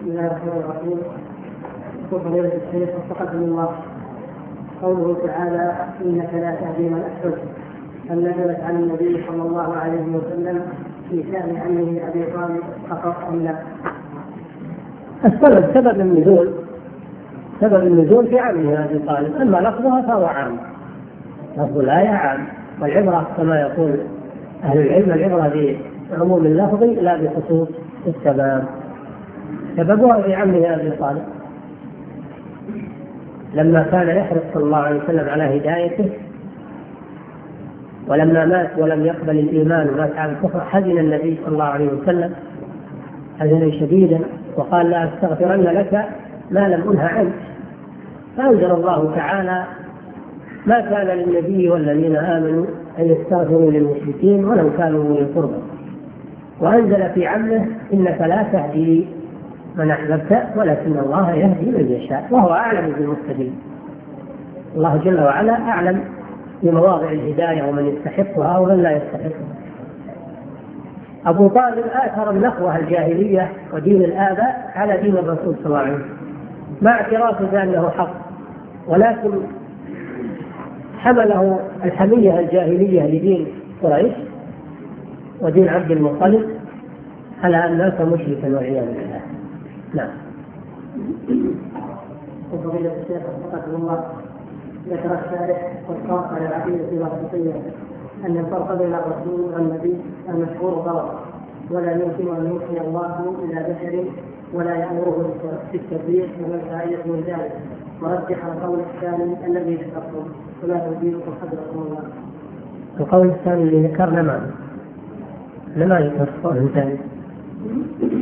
بسم الله الرحمن الرحيم. يقول فضيلة الشيخ وفقكم الله، قوله تعالى إنك لا تهدي من أحببت، هل نزلت عن النبي صلى الله عليه وسلم في شأن عمه أبي طالب فقط أم لا؟ سبب النزول في عمه أبي طالب، أما لفظها فهو عام، لفظ الآية عام، والعبرة كما يقول أهل العلم العبرة بعموم اللفظ لا بخصوص السبب. سببها في عمه أبي طالب لما كان يحرص صلى الله عليه وسلم على هدايته، ولما مات ولم يقبل الإيمان ومات على الكفر حزن النبي صلى الله عليه وسلم حزنا شديدا وقال لا أستغفرن لك ما لم أنه عنك، فأنزل الله تعالى ما كان للنبي والذين آمنوا أن يستغفروا للمشركين ولو كانوا أولي القربى، وأنزل في عمه إنك لا تهدي من أحببت ولكن الله يهدي من يشاء وهو أعلم بالمهتدين. الله جل وعلا أعلم بمواضع الهداية ومن يستحقها ومن لا يستحقها. أبو طالب آثر النخوة الجاهلية ودين الآباء على دين الرسول صلى الله عليه وسلم مع اعترافه بأنه حق، ولكن حمله الحمية الجاهلية لدين قريش ودين عبد المطلب على أن مات مشركا والعياذ بالله. نعم. فضيلة الشيخ وفقكم الله، ذكر الشارح والقاف على العقيدة الواسطية أن الفرق بين الرسول والنبي المشهور غلط، ولا يمكن أن يوحي الله إلى بشر ولا يأمره بالتكبير ومن فائدة من ذلك، ورجح القول الثاني الذي ذكرتم، ولا تجيبكم حضركم الله. القول الثاني اللي ذكرنا ما يذكر القول الثاني.